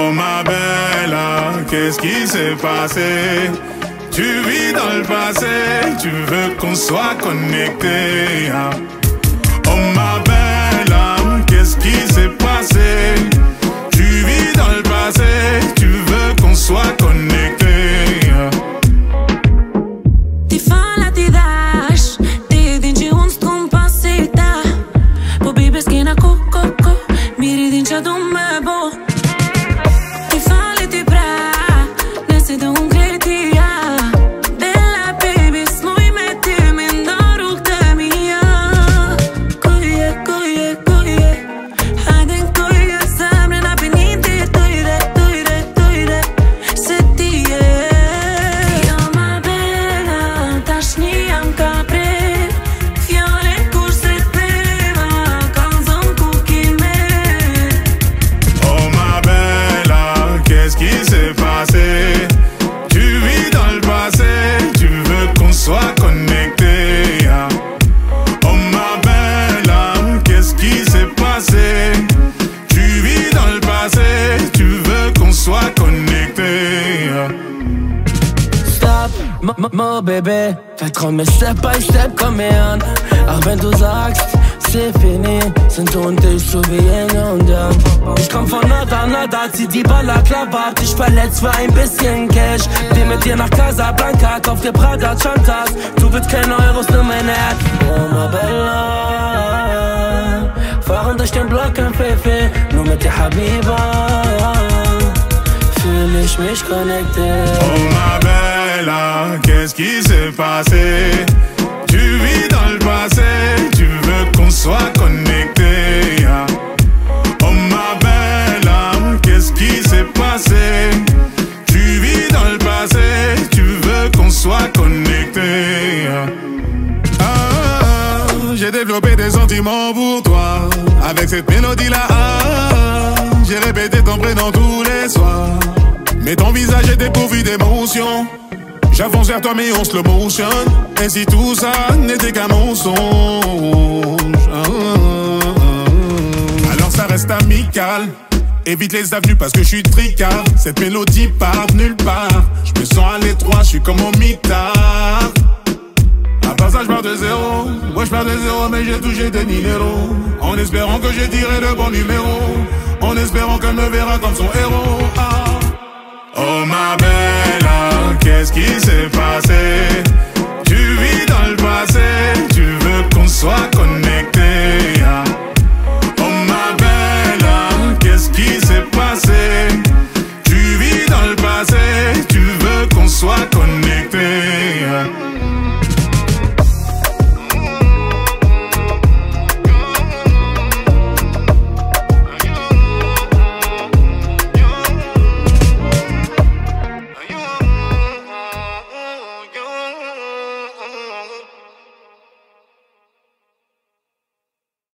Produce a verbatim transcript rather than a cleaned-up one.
Oh ma belle, qu'est-ce qui s'est passé? Tu vis dans le passé, tu veux qu'on soit connecté. Oh ma belle, qu'est-ce qui s'est passé? Tu vis dans le passé, tu veux qu'on soit connecté. Ti fala, ti dash, ti dinci un scompasita. Po bibe schina co, co, co, mi ridinci ad un mebo. Ti fali, ti bra, ne se dă un cretia. Bella baby, smoj me ty, me ndoruk të mia. Koje, koje, koje, hajde koje, zemre na pinite, tojre, tojre, tojre, se ti je. Jo ma bella, tash një jam ka prer, fjale kur se tema, kanë zon ku kime. Oh ma belle, qu'est-ce qui s'est passé? Tu vis dans le passé, tu veux qu'on soit connecté. Oh ma belle, qu'est-ce qui s'est passé? Tu vis dans le passé, tu veux qu'on soit connecté. Stop, mo bébé. Fais trop mes step by step comme en. Auch wenn du sagst, c'est fini, sind unter so wie Yin und Yang. Ich komm von nada, nada, zieh die Balaklava, dich verletzt für ein bisschen Cash. Geh mit dir nach Casablanca, kauf dir Prada Chantas. Du willst keine Euros, nur mein Herz. Oh ma bella, fahren durch den Block im Fefe, nur mit der Habiba fühl ich mich connected. Oh ma belle, qu'est-ce qui s'est passé? Tu vis dans le passé, tu veux qu'on soit connecté. Oh ma belle, qu'est-ce qui s'est passé? Tu vis dans le passé, tu veux qu'on soit connecté. Ah, j'ai développé des sentiments pour toi. Avec cette mélodie-là, ah, j'ai répété ton prénom tous les soirs. Mais ton visage est dépourvu d'émotion. J'avance vers toi mais on slow motion. Et si tout ça n'était qu'un mensonge, alors ça reste amical. Évite les avenues parce que je suis tricard. Cette mélodie part de nulle part. Je me sens à l'étroit, je suis comme au mitard. À part ça je pars de zéro. Moi je pars de zéro mais j'ai touché des numéros. En espérant que j'ai tiré le bon numéro. En espérant qu'elle me verra comme son héros. Ah. Oh ma belle, qu'est-ce qui s'est passé?